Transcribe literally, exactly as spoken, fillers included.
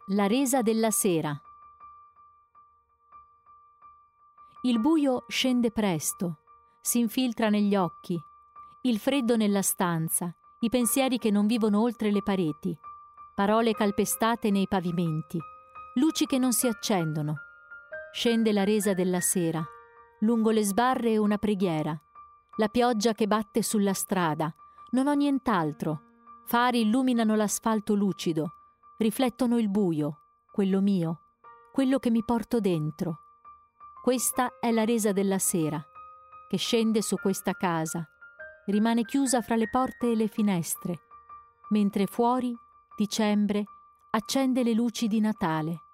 La resa della sera. Il buio scende presto, si infiltra negli occhi, il freddo nella stanza, i pensieri che non vivono oltre le pareti, parole calpestate nei pavimenti, luci che non si accendono. Scende la resa della sera, lungo le sbarre una preghiera, la pioggia che batte sulla strada, non ho nient'altro, fari illuminano l'asfalto lucido, riflettono il buio, quello mio, quello che mi porto dentro. Questa è la resa della sera, che scende su questa casa, rimane chiusa fra le porte e le finestre, mentre fuori, dicembre, accende le luci di Natale.